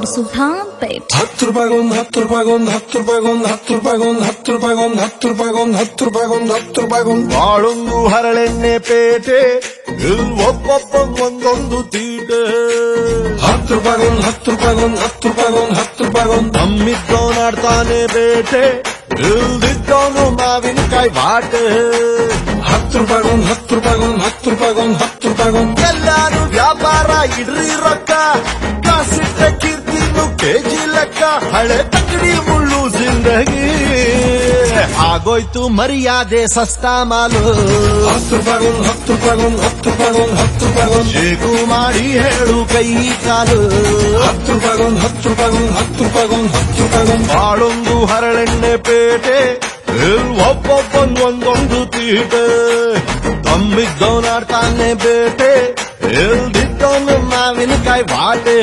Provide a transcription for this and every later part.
Sound Sultanpet. 10 ರೂಪಾಯಿಗೊಂದು 10 ರೂಪಾಯಿಗೊಂದು 10 ರೂಪಾಯಿಗೊಂದು 10 ರೂಪಾಯಿಗೊಂದು 10 ರೂಪಾಯಿಗೊಂದು 10 ರೂಪಾಯಿಗೊಂದು 10 ರೂಪಾಯಿಗೊಂದು 10 ರೂಪಾಯಿಗೊಂದು ಬಾಳೊಂದು ಹರಳೆಣ್ಣೆ ಪೇಟೆ ಒಬ್ಬೊಬ್ಬ ಒಂದೊಂದು ತೀಟೆ 10 ರೂಪಾಯಿಗೊಂದು 10 ರೂಪಾಯಿಗೊಂದು 10 ರೂಪಾಯಿಗೊಂದು 10 ರೂಪಾಯಿಗೊಂದು ನಮ್ಮಿದ್ದವನಾಡ್ತಾನೆ ಬೇಟೆ ಇಲ್ದಿದ್ದವನು ಮಾವಿನಕಾಯಿ ಬಾಟೆ 10 ರೂಪಾಯಿಗೊಂದು 10 ರೂಪಾಯಿಗೊಂದು 10 ರೂಪಾಯಿಗೊಂದು 10 ರೂಪಾಯಿಗೊಂದು ಎಲ್ಲಾರು ವ್ಯಾಪಾರ ಇಡ್ರಿ ರೊಕ್ಕ ಕಾಸಿಟ್ಟ ಕೀರ್ತಿನು ಕೆಜಿ ಲೆಕ್ಕ ಹಳೆ ತಕಡಿ ಮುಳ್ಳು ಜಿಂದಗಿ ಆಗೋಯ್ತು ಮರ್ಯಾದೆ ಸಸ್ತಾ ಮಾಲು 10 ರೂಪಾಯಿಗೊಂದು 10 ರೂಪಾಯಿಗೊಂದು 10 ರೂಪಾಯಿಗೊಂದು 10 ರೂಪಾಯಿಗೊಂದು ಶೇಕು ಮಾಡಿ ಹೇಳು ಕೈ ಕಾಲು 10 ರೂಪಾಯಿಗೊಂದು 10 ರೂಪಾಯಿಗೊಂದು 10 ರೂಪಾಯಿಗೊಂದು 10 ರೂಪಾಯಿಗೊಂದು ಬಾಳೊಂದು ಹರಳೆಣ್ಣೆ ಪೇಟೆ ಒಬ್ಬೊಬ್ಬೊಂದೊಂದು ತೀಟೆ ತಮ್ಮಿದ್ದವನಾಡ್ತಾನೆ ಬೇಟೆ ಇಲ್ದಿದ್ದವನು ಮಾವಿನಕಾಯಿ ಬಾಟೆ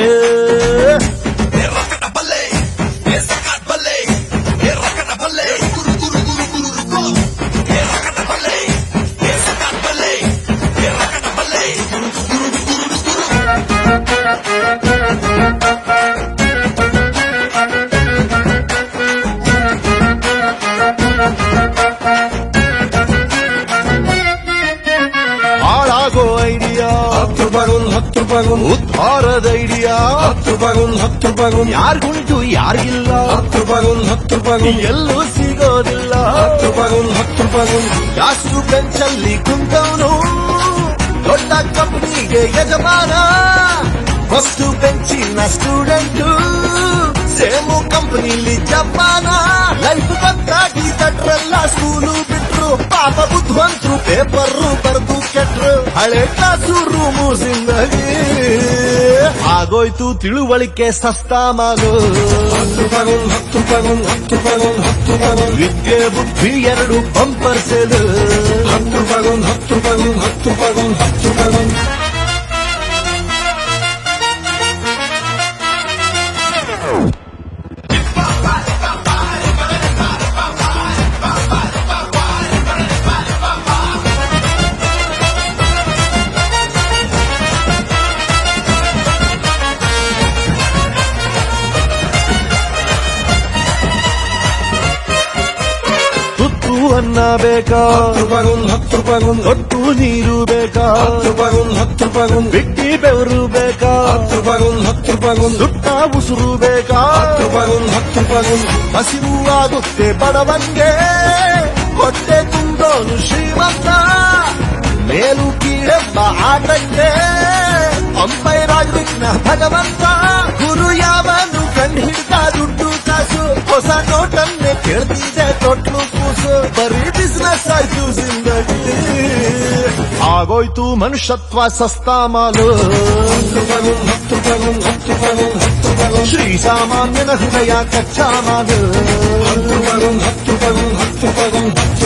ಹಾಳಾಗೋ ಐಡಿಯಾ 10 ರೂಪಾಯಿಗೊಂದು 10 ರೂಪಾಯಿಗೊಂದು ಉದ್ಧಾರದ ಐಡಿಯಾ 10 ರೂಪಾಯಿಗೊಂದು 10 ರೂಪಾಯಿಗೊಂದು ಯಾರಿಗುಂಟು ಯಾರಿಗಿಲ್ಲ 10 ರೂಪಾಯಿಗೊಂದು 10 ರೂಪಾಯಿಗೊಂದು ಎಲ್ಲೂ ಸಿಗೋದಿಲ್ಲ 10 ರೂಪಾಯಿಗೊಂದು 10 ರೂಪಾಯಿಗೊಂದು ಜಾಸ್ತಿ ಬೆಂಚಲ್ಲಿ ಕುಂತವನು ದೊಡ್ಡ ಕಂಪನಿಗೆ ಯಜಮಾನ ಫಸ್ಟ್ ಬೆಂಚಿನ ಸ್ಟೂಡೆಂಟು ಸೇಮು ಕಂಪನಿಲಿ ಜಪಾನ ಲೈಫ್ ಬಂದಾಗಿ ತಟ್ರಲ್ಲ ಸ್ಕೂಲು ಬಿಟ್ರು ಪಾಪ ಬುದ್ಧಿವಂತರು ಪೇಪರ್ ಬರೆದು ಕೆಟ್ರು ಹಳೆ ಕ್ಲಾಸು ರೂಮು ಜಿಂದಗಿ ಆಗೋಯ್ತು ತಿಳುವಳಿಕೆ ಸಸ್ತಾ ಮಾಲು 10 ರೂಪಾಯಿಗೊಂದು 10 ರೂಪಾಯಿಗೊಂದು 10 ರೂಪಾಯಿಗೊಂದು 10 ರೂಪಾಯಿಗೊಂದು ವಿದ್ಯೆ ಬುದ್ಧಿ ಎರಡು ಬಂಪರ್ ಸೇಲು 10 ರೂಪಾಯಿಗೊಂದು 10 ರೂಪಾಯಿಗೊಂದು 10 ರೂಪಾಯಿಗೊಂದು 10 ರೂಪಾಯಿಗೊಂದು ತುತ್ತು ಅನ್ನ ಬೇಕಾ 10 ರೂಪಾಯಿಗೊಂದು 10 ರೂಪಾಯಿಗೊಂದು ಒಟ್ಟು ನೀರು ಬೇಕಾ 10 ರೂಪಾಯಿಗೊಂದು 10 ರೂಪಾಯಿಗೊಂದು ಬಿಟ್ಟಿ ಬೆವರು ಬೇಕಾ 10 ರೂಪಾಯಿಗೊಂದು 10 ರೂಪಾಯಿಗೊಂದು ಸುಟ್ಟ ಉಸುರು ಬೇಕಾ 10 ರೂಪಾಯಿಗೊಂದು 10 ರೂಪಾಯಿಗೊಂದು ಹಸಿವು ಆಗುತ್ತೆ ಬಡವನ್ಗೆ ಹೊಟ್ಟೆ ತುಂಬೋನು ಶ್ರೀಮಂತ ಮೇಲು ಕೀಳೆಂಬ ಆಟಕ್ಕೆ ಅಂಬೈರಾಗ್ಬಿಟ್ನ ಭಗವಂತ ಗುರು ಯಾವನು ಕಂಡು ಹಿಡ್ದ ದುಡ್ಡು ಕಾಸು ಹೊಸ ನೋಟನ್ನೇ ಕೇಳ್ತಿದೆ ತೊಟ್ಲು ಕೂಸು ಬರೀ ಬಿಸ್ನೆಸ್ ಆಯ್ತು ಜಿಂದಗಿ ಆಗೋಯ್ತು ಮನುಷ್ಯತ್ವ ಸಸ್ತಾ ಮಾಲು 10 ರೂಪಾಯಿಗೊಂದು 10 ರೂಪಾಯಿಗೊಂದು 10 ರೂಪಾಯಿಗೊಂದು 10 ರೂಪಾಯಿಗೊಂದು ಶ್ರೀ ಸಾಮಾನ್ಯನ ಹೃದಯ ಕಚ್ಚಾ ಮಾಲು 10 ರೂಪಾಯಿಗೊಂದು 10 ರೂಪಾಯಿಗೊಂದು 10 ರೂಪಾಯಿಗೊಂದು